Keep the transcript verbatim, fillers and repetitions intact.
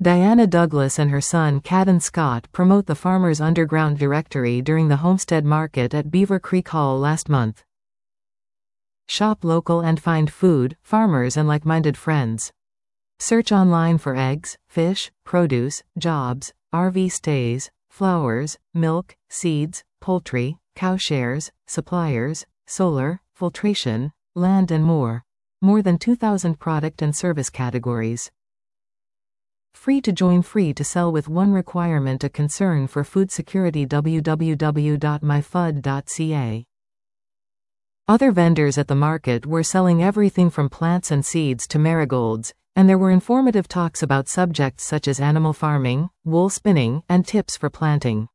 Diana Douglas and her son Caden Scott promote the Farmers Underground Directory during the Homestead Market at Beaver Creek Hall last month. Shop local and find food, farmers and like-minded friends. Search online for eggs, fish, produce, jobs, R V stays, flowers, milk, seeds, poultry, cow shares, suppliers, solar, filtration, land and more. More than two thousand product and service categories. Free to join, free to sell with one requirement: a concern for food security. w w w dot my f u d dot c a. Other vendors at the market were selling everything from plants and seeds to marigolds, and there were informative talks about subjects such as animal farming, wool spinning, and tips for planting.